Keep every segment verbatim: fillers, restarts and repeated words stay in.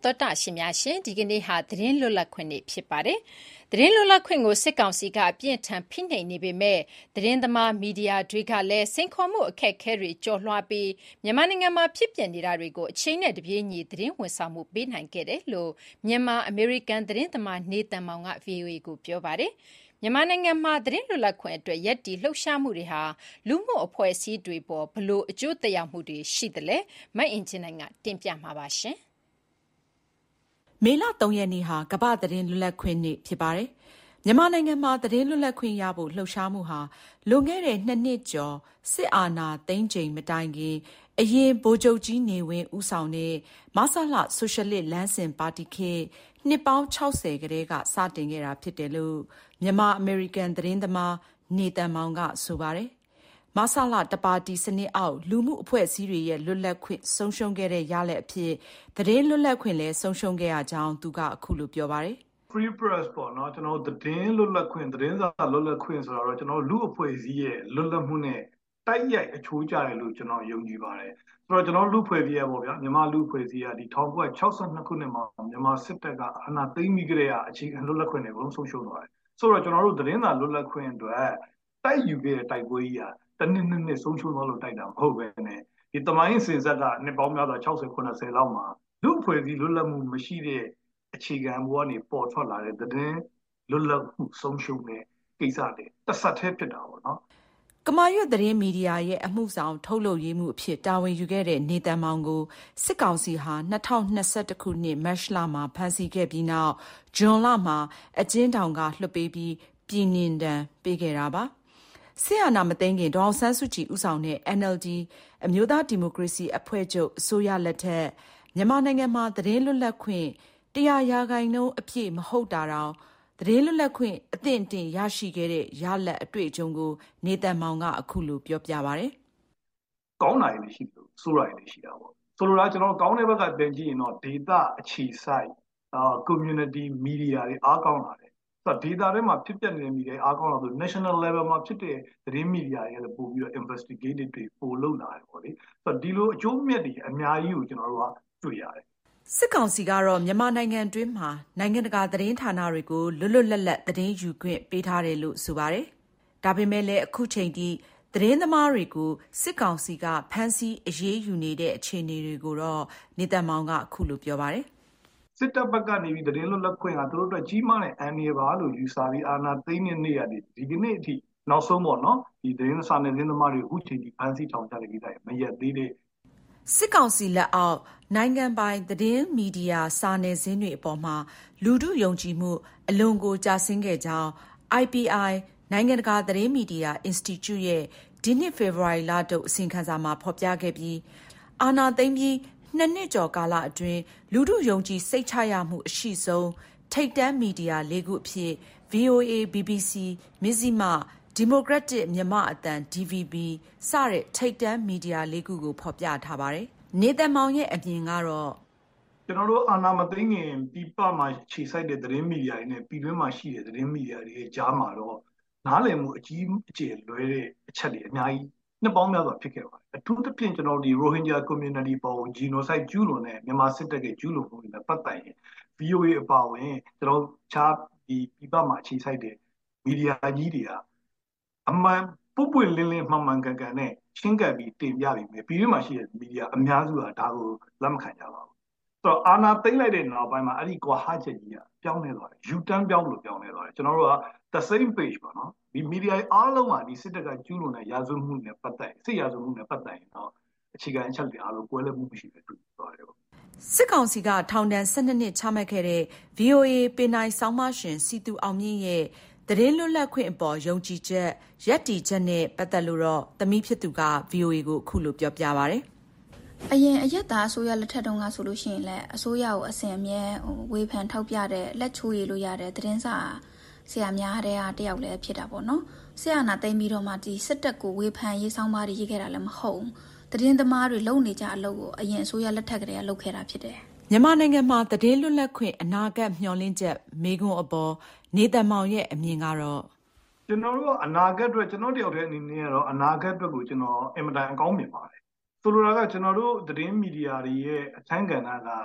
သောတာရှင်များရှင်ဒီကနေ့ဟာသတင်းလွတ်လပ်ခွင့်နေ့ဖြစ်ပါတယ်။သတင်းလွတ်လပ်ခွင့်ကိုစစ်ကောင်စီကအပြင်းထန်ဖိနှိပ်နေပေမဲ့သတင်းသမားမီဒီယာတွေကလည်းစိန်ခေါ်မှုအခက်အခဲတွေကြော်လွှားပြီးမြန်မာနိုင်ငံမှာဖြစ်ပျက်နေတာတွေကိုအချိန်နဲ့တပြေးညီသတင်းဝန်ဆောင်မှုပေးနိုင်ခဲ့တယ်လို့မြန်မာအမေရိကန်သတင်းသမားနေတန်မောင်က ဗွီအိုအေ ကိုပြောပါတယ်။မြန်မာနိုင်ငံမှာသတင်းလွတ်လပ်ခွင့်အတွက်ရက်တီလှုပ်ရှားမှုတွေဟာလူမှုအဖွဲ့အစည်းတွေပေါ်ဘလို့အကျိုးသက်ရောက်မှုတွေရှိတယ်လဲမအင်ဂျင်နိုင်ကတင်ပြမှာပါရှင်။မေလသုံးရက်နေ့ဟာကမ္ဘာသတင်းလွတ်လပ်ခွင့်နေ့ဖြစ်ပါတယ်။မြန်မာနိုင်ငံမှာသတင်းလွတ်လပ်ခွင့်ရဖို့လှုပ်ရှားမှုဟာလွန်ခဲ့တဲ့နှစ်နှစ်ကျော်စစ်အာဏာသိမ်းချိန်မတိုင်ခင်အရင်ဗိုလ်ချုပ်ကြီးနေဝင်းဦးဆောင်တဲ့မဆလဆိုရှယ်လစ်လမ်းစဉ်ပါတီခေတ်နှစ်ပေါင်းခြောက်ဆယ်ကတည်းကစတင်ခဲ့တာဖြစ်တယ်လို့မြန်မာအမေရိကန်သတင်းသမားနေတန်မောင်ကဆိုပါတယ်။မဆလတပါတီစနစ်အောက်လူမှုအဖွဲ့အစည်းတွေရဲ့လွတ်လပ်ခွင့်ဆုံးရှုံးခဲ့တဲ့ရလဒ်အဖြစ်သတင်းလွတ်လပ်ခွင့်လည်းဆုံးရှုံးခဲ့ရကြောင်းသူကအခုလိုပြောပါတယ်။ free press ပေါ့နော်ကျွန်တော်သတင်းလွတ်လပ်ခွင့်သတင်းစာလွတ်လပ်ခွင့်ဆိုတော့ကျွန်တော်လူအဖွဲ့အစည်းရဲ့လွတ်လပ်မှုနဲ့တိုက်ရိုက်အချိုးကျတယ်လို့ကျွန်တော်ယုံကြည်ပါတယ်။ဆိုတော့ကျွန်တော်လူအဖွဲ့အစည်းရပေါ့ဗျာမြန်မာလူအဖွဲ့အစည်းကဒီ၁၉၆၂ခုနှစ်မှာမြန်မာစစ်တပ်ကအာဏာသိမ်းပြီးကြတဲ့အခြေခံလွတ်လပ်ခွင့်တွေဘလုံးဆုံးရှုံးသွားတယ်။ဆိုတော့ကျွန်တော်တို့သတင်းစာလွတ်လပ်ခွင့်အတွက်တိုက်ယူခဲ့တဲ့တိုက်ပွဲကြီးဟာတနည်းနည်းနဲ့ဆုံးရှုံးသွားလို့တိုက်တာမဟုတ်ပဲနဲ့ဒီတမိုင်းစင်ဆက်ကနှစ်ပေါင်းများစွာ၆၀ ၇၀လောက်မှာလူအဖွဲ့အစည်းလွတ်လပ်မှုမရှိတဲ့အခြေခံဘဝကနေပေါ်ထွက်လာတဲ့သတင်းလွတ်လပ်မှုဆုံးရှုံးတဲ့ကိစ္စတွေတစ်ဆက်တည်းဖြစ်တာပေါ့နော်ကမာရွတ်သတင်းမီဒီယာရဲ့အမှုဆောင်ထုတ်လုပ်ရေးမှုအဖြစ်တာဝန်ယူခဲ့တဲ့နေတန်မောင်ကိုစစ်ကောင်စီဟာ၂၀၂၁ခုနှစ်မတ်လမှာဖမ်းဆီးခဲ့ပြီးနောက်ဇွန်လမှာအကျဉ်းထောင်ကလွှတ်ပေးပြီးပြည်နှင်ဒဏ်ပေးခဲ့တာပါစစ်အာဏာမသိမ်းခင်ဒေါအောင်ဆန်းစုကြည်ဦးဆောင်တဲ့ အန်အယ်လ်ဒီ အမျိုးသားဒီမိုကရေစီအဖွဲ့ချုပ်အစိုးရလက်ထက်မြန်မာနိုင်ငံမှာသတင်းလွတ်လပ်ခွင့်တရားရာခိုင်နှုန်းအပြည့်မဟုတ်တာတောင်သတင်းလွတ်လပ်ခွင့်အသင့်အတင်ရရှိခဲ့တဲ့ရလဒ်အတွေ့အကြုံကိုနေတန်မောင်ကအခုလိုပြောပြပါဗျ။ကောင်းတာတွေရှိလို့ဆိုးတာတွေရှိတာပေါ့။ဆိုလိုတာကျွန်တော်ကောင်းတဲ့ဘက်ကပြန်ကြည့်ရင်တော့ data အခြေစိုက်အာ community media တွေအားကောင်းလာတယ်။ဆိုတော့ data တွေမှာဖြစ်ပျက်နေတဲ့ media တွေအားကောင်းလာဆို national level မှာဖြစ်တဲ့သတင်း media တွေလည်းပို့ပြီးတော့ investigative တွေပို့လုပ်လာတယ်ပေါ့လေ။ဆိုတော့ဒီလိုအကျိုးမြတ်တွေအများကြီးကိုကျွန်တော်တို့ကတွေ့ရတယ်စစ်ကောင်စီကတော့မြန်မာနိုင်ငံတွင်းမှာနိုင်ငံတကာသတင်းဌာနတွေကိုလွတ်လွတ်လပ်လပ်သတင်းယူခွင့်ပေးထားတယ်လို့ဆိုပါတယ်။ဒါပေမဲ့လည်းအခုချိန်ထိသတင်းသမားတွေကိုစစ်ကောင်စီကဖမ်းဆီးအရေးယူနေတဲ့အခြေအနေတွေကိုတော့နေတန်မောင်ကအခုလိုပြောပါတယ်။စစ်တပ်ဘက်ကနေပြီးသတင်းလွတ်လပ်ခွင့်ကသူတို့အတွက်ကြီးမားတဲ့အန္တရာယ်ပါလို့ယူဆပြီးအာဏာသိမ်းတဲ့နေ့ကနေဒီကနေ့အထိနောက်ဆုံးပေါ့နော်ဒီသတင်းစာနယ်သတင်းသမားတွေအခုချိန်ထိဖမ်းဆီးထောင်ချတဲ့ကိစ္စမရက်သေးတဲ့စစ်ကောင်စီလက်အောက်နိုင်ငံပိုင်သတင်းမီဒီယာစာနယ်ဇင်းတွေအပေါ်မှာလူထုယုံကြည်မှုအလွန်ကိုကျဆင်းခဲ့ကြောင်း အိုင် ပီ အိုင် နိုင်ငံတကာသတင်းမီဒီယာအင်စတီကျုရဲ့ဒီနှစ်ဖေဖော်ဝါရီလထုတ်အစီရင်ခံစာမှာဖော်ပြခဲ့ပြီးအာဏာသိမ်းပြီးနှစ်နှစ်ကျော်ကာလအတွင်းလူထုယုံကြည်စိတ်ချရမှုအရှိဆုံးထိပ်တန်းမီဒီယာလေးခုအဖြစ် ဗီ အို အေ ဘီ ဘီ စီ မဇ္ဈိမဒီမိုကရက်တစ်မြန်မာအသံ ဒီ ဗီ ဘီ စတဲ့ထိပ်တန်းမီဒီယာလေးခုကိုဖော်ပြထားပါတယ်။နေတန်မောင်ရဲ့အမြင်ကတော့ကျွန်တော်တို့အာဏာမသိမ်းခင်ပြည်ပမှာခြေစိုက်တဲ့သတင်းမီဒီယာတွေနဲ့ပြည်တွင်းမှာရှိတဲ့သတင်းမီဒီယာတွေရဲ့ကြားမှာတော့နားလည်မှုအကြီးအကျယ်လွဲတဲ့အချက်တွေအများကြီးနှစ်ပေါင်းများစွာဖြစ်ခဲ့ပါတယ်။အထူးသဖြင့်ကျွန်တော်ဒီ Rohingya community ပေါ် genocide ကျူးလွန်တဲ့မြန်မာစစ်တပ်ရဲ့ကျူးလွန်မှုတွေနဲ့ပတ်သက်ရင် ဗီ အို အေ အပါအဝင်ကျွန်တော်ခြားဒီပြည်ပမှာခြေစိုက်တဲ့မီဒီယာကြီးတွေကအမှန်ပုပ်ပွင့်လင်းလင်းမှန်မှန်ကန်ကန်နဲ့ရှင်းကပ်ပြီးတင်ပြပြီးပြီပြည်တွင်းမှာရှိတဲ့မီဒီယာအများစုကဒါကိုလက်မခံကြပါဘူး။ဆိုတော့အာဏာသိမ်းလိုက်တဲ့နောက်ပိုင်းမှာအဲ့ဒီကွာဟချက်ကြီးကပြောင်းလဲသွားတယ်။ U-turn ပြောင်းလို့ပြောင်းလဲသွားတယ်။ကျွန်တော်တို့က the same page ပေါ့နော်။ဒီမီဒီယာအားလုံးကဒီစစ်တပ်ကကျူးလွန်တဲ့ရာဇဝတ်မှုနဲ့ပတ်သက်စစ်ရာဇဝတ်မှုနဲ့ပတ်သက်ရင်တော့အခြေခံအချက်တွေအားလုံးကွဲလွဲမှုမရှိပဲတွေ့သွားတယ်ပေါ့။စစ်ကောင်စီကထောင်ဒဏ်၁၂နှစ်ချမှတ်ခဲ့တဲ့ ဗီ အို အေ ပင်နိုင်ဆောင်းပါရှင်စီသူအောင်မြင့်ရဲ့သတင်းလွတ်လပ်ခွင့်အပေါ်ယုံကြည်ချက်ရပ်တည်ချက်နဲ့ပတ်သက်လို့တော့သမီးဖြစ်သူက ဗီ အို အေ ကိုအခုလိုပြောပြပါဗျ။အရင်အရက်သားအစိုးရလက်ထက်တုန်းကဆိုလို့ရှိရင်လည်းအစိုးရကိုအစဉ်အမြဲဝေဖန်ထောက်ပြတဲ့လက်ချိုးရည်လို့ရတဲ့သတင်းစာဆရာများတဲ့တယောက်လည်းဖြစ်တာပေါ့နော်။ဆရာနာသိမ်းပြီးတော့မှဒီစစ်တပ်ကိုဝေဖန်ရေးဆောင်ပါးရေးခဲ့တာလည်းမဟုတ်ဘူး။သတင်းသမားတွေလုံနေကြအလုပ်ကိုအရင်အစိုးရလက်ထက်ကတည်းကလုပ်ခဲ့တာဖြစ်တယ်။မြန်မာနိုင်ငံမှာသတင်းလွတ်လပ်ခွင့်အနာဂတ်မျှော်လင့်ချက်မေးခွန်းအပေါ်နေတန်မောင်ရဲ့အမြင်ကတော့ကျွန်တော်တို့အနာဂတ်အတွက်ကျွန်တော်တယောက်တည်းအနေနဲ့ကတော့အနာဂတ်အတွက်ကိုကျွန်တော်အင်မတန်အကောင်းမြင်ပါတယ်။ဆိုလိုတာကကျွန်တော်တို့သတင်းမီဒီယာတွေရဲ့အခန်းကဏ္ဍက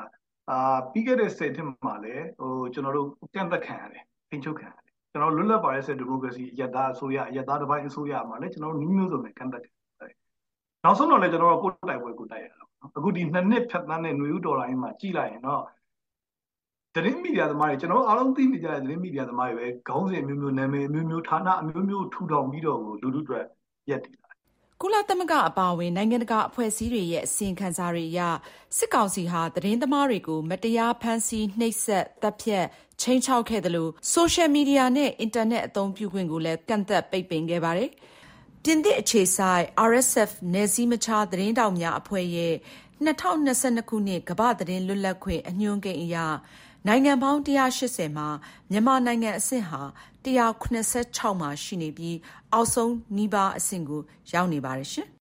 အာပြီးခဲ့တဲ့ဆယ်နှစ်မှာလည်းဟိုကျွန်တော်တို့ကန့်သက်ခံရတယ်ဖိချုပ်ခံရတယ်ကျွန်တော်လွတ်လပ်ပါတဲ့ဒီမိုကရေစီအယက်သားအစိုးရအယက်သားတစ်ပိုင်းအစိုးရမှာလည်းကျွန်တော်တို့နှီးမျိုးစုံနဲ့ကန့်သက်ခံရတယ်နောက်ဆုံးတော့လည်းကျွန်တော်တို့ကိုယ်တိုက်ပွဲကိုတိုက်ရတာအခုဒီနှစ်နှစ်ဖြတ်သန်းတဲ့ຫນွေဥတော်လိုင်းမှာကြည်လိုက်ရင်တော့သတင်းမီဒီယာသမားတွေကျွန်တော်အားလုံးသိနေကြတဲ့သတင်းမီဒီယာသမားတွေပဲခေါင်းစဉ်အမျိုးမျိုးနာမည်အမျိုးမျိုးဌာနအမျိုးမျိုးထူထောင်ပြီးတော့လူလူတွေရက်တည်လာကုလသမဂ္ဂအပါအဝင်နိုင်ငံတကာအဖွဲ့အစည်းတွေရဲ့အစီရင်ခံစာတွေအရစစ်ကောင်စီဟာသတင်းသမားတွေကိုမတရားဖမ်းဆီးနှိပ်စက်တပ်ဖြတ်ချိန်ချောက်ခဲ့တယ်လို့ဆိုရှယ်မီဒီယာနဲ့အင်တာနက်အသုံးပြုခွင့်ကိုလည်းကန့်သတ်ပိတ်ပင်ခဲ့ပါတယ်။ပြင်သစ်အခြေစိုက် အာရ် အက်စ် အက်ဖ် နယ်စည်းမခြားသတင်းတောက်များအဖွဲ့ရဲ့၂၀၂၂ခုနှစ်ကမ္ဘာသတင်းလွတ်လပ်ခွင့်အညွှန်းကိန်းအရနိုင်ငံပေါင်း၁၈၀မှာမြန်မာနိုင်ငံအဆင့်ဟာ၁၇၆မှာရှိနေပြီးအောက်ဆုံးနီးပါးအဆင့်ကိုရောက်နေပါတယ်ရှင်။